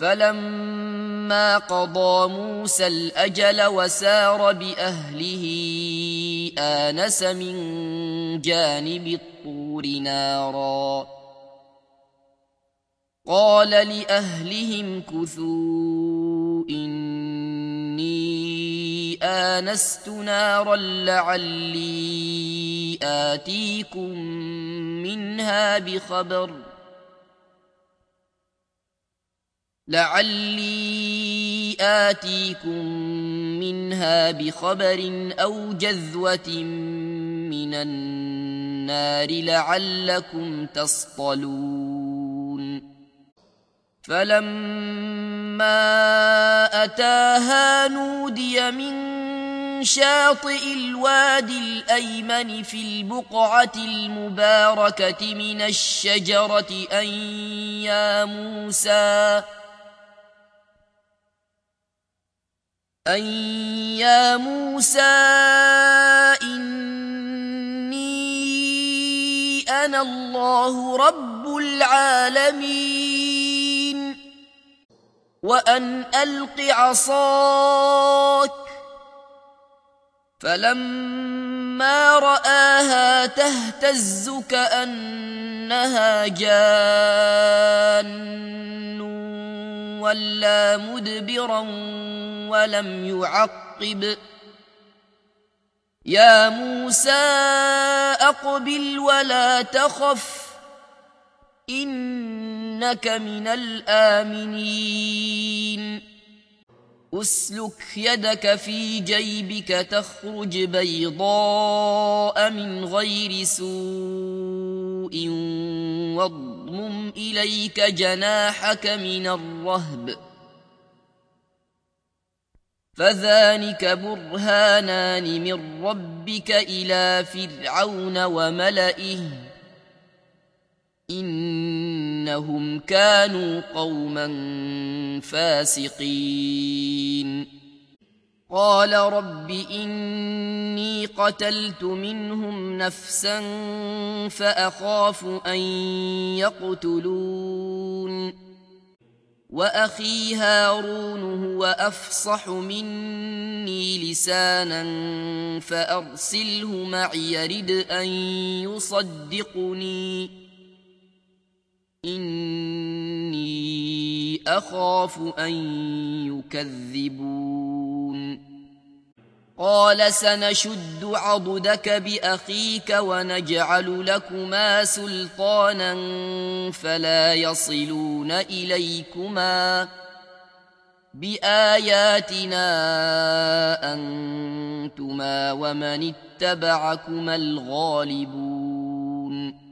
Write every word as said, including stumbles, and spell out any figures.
فلما قضى موسى الأجل وسار بأهله آنس من جانب الطور نارا قال لأهلهم كثوا إني آنست نارا لعلي آتيكم منها بخبر لعلي آتيكم منها بخبر أو جذوة من النار لعلكم تصطلون فلما أتاها نودي من شاطئ الوادي الأيمن في البقعة المباركة من الشجرة أن يا موسى أن يا موسى إني أنا الله رب العالمين وأن ألق عصاك فلما رآها تهتز كأنها جان ولا مدبرا ولم يعقب يا موسى أقبل ولا تخف إنك من الآمنين أسلك يدك في جيبك تخرج بيضاء من غير سوء واضمم إليك جناحك من الرهب فذلك برهانان من ربك إلى فرعون وملئه إنهم كانوا قوما فاسقين قال رب إني قتلت منهم نفسا فأخاف أن يقتلون وأخي هارون هو أفصح مني لسانا فأرسله معي يرد أن يصدقني إني أخاف أن يكذبون قال سنشد عضدك بأخيك ونجعل لكما سلطانا فلا يصلون إليكما بآياتنا أنتما ومن اتبعكما الغالبون